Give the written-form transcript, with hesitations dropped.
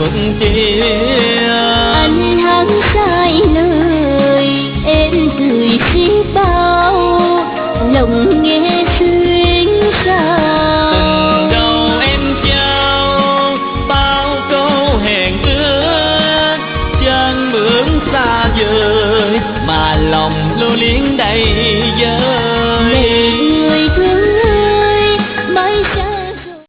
được chia. Anh hát sai lời em cười xiết bao, lòng nghe xuyên sao. Từng đầu em trao bao câu hẹn ước, chân bước xa vời mà lòng lưu luyến đầy vơi.